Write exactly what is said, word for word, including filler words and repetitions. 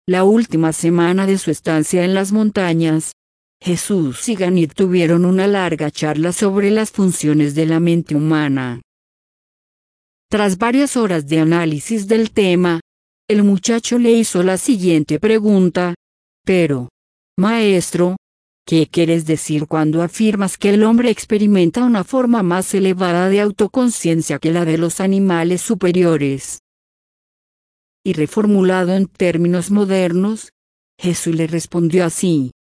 La última semana de su estancia en las montañas, Jesús y Ganit tuvieron una larga charla sobre las funciones de la mente humana. Tras varias horas de análisis del tema, el muchacho le hizo la siguiente pregunta: pero, maestro, ¿qué quieres decir cuando afirmas que el hombre experimenta una forma más elevada de autoconciencia que la de los animales superiores? Y reformulado en términos modernos, Jesús le respondió así: